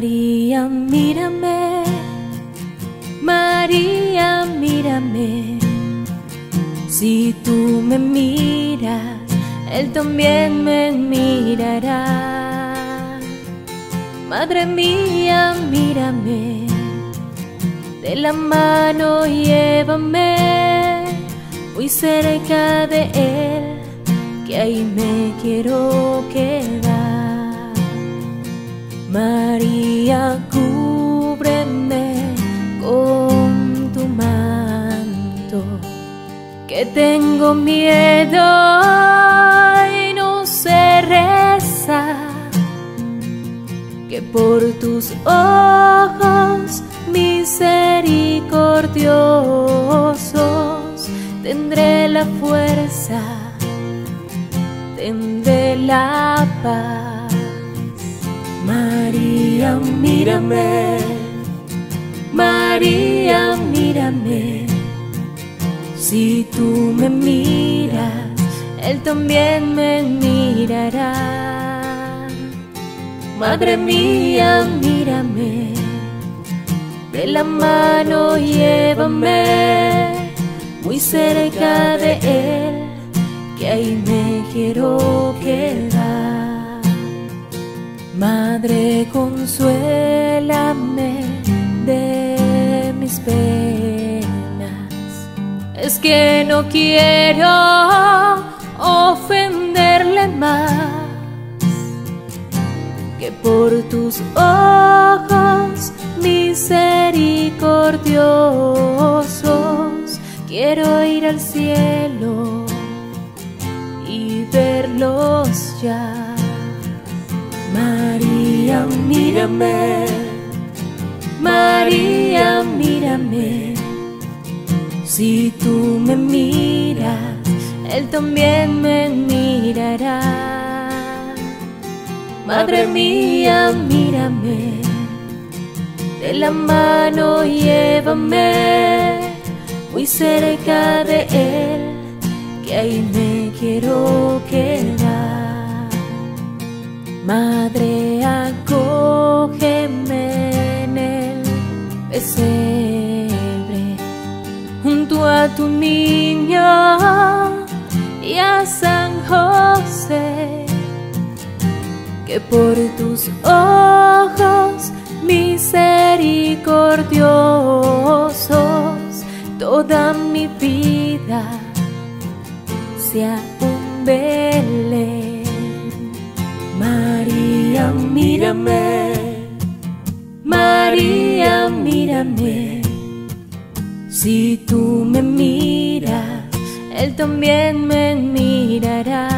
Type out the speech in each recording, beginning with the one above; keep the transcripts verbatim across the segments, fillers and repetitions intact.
María, mírame, María, mírame. Si tú me miras, Él también me mirará. Madre mía, mírame, de la mano llévame muy cerca de Él, que ahí me quiero quedar. María, cúbreme con tu manto, que tengo miedo y no sé rezar, que por tus ojos misericordiosos tendré la fuerza, tendré la paz. María, mírame, María, mírame. Si tú me miras, Él también me mirará. Madre mía, mírame, de la mano llévame muy cerca de Él, que ahí me quiero quedar. Madre, consuélame de mis penas, es que no quiero ofenderle más, que por tus ojos misericordiosos quiero ir al cielo y verlos ya. María, mírame, María, mírame. Si tú me miras, Él también me mirará. Madre mía, mírame, de la mano llévame muy cerca de Él, que ahí me quiero quedar. Madre, acógeme en el pesebre, junto a tu niño y a San José, que por tus ojos misericordiosos toda mi vida sea un Belén. María, mírame, María, mírame. Si tú me miras, Él también me mirará.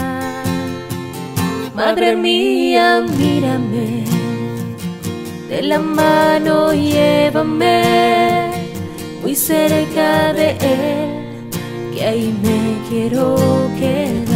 Madre mía, mírame, de la mano llévame muy cerca de Él, que ahí me quiero quedar.